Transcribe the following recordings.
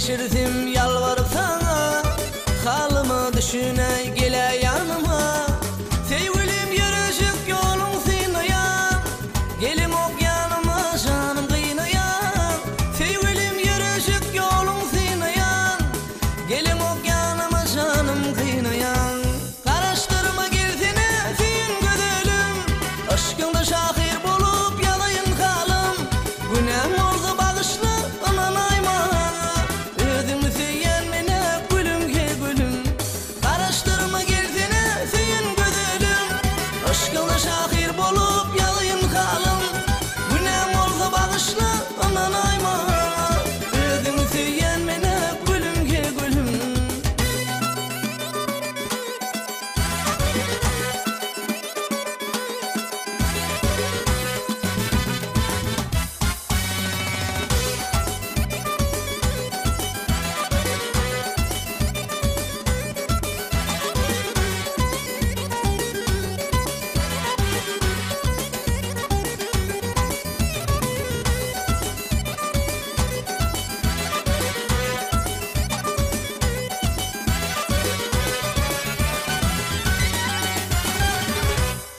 geçirdim yalvarıp sana, halımı düşüne gele yanıma. Sevgilim yürüyecek yolun sıynayan, gelim ok yanıma canım kıynayan. Sevgilim yürüyecek yolun sıynayan, gelim ok yanıma canım kıynayan. Karıştırma girdine fin gözülüm, aşkında şahir bulup yalayın kalım. Günem oldu bağışlı anan ayma, özümü seyen mene gülüm ge gülüm. Karıştırma girdine fin gözülüm, aşkında şahir bulup yalayın kalım. Günem oldu bağışlı anan ayma, özümü seyen mene gülüm ge gülüm.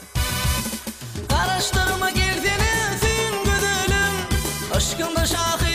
Karıştırma girdine fin gözülüm, aşkında şahir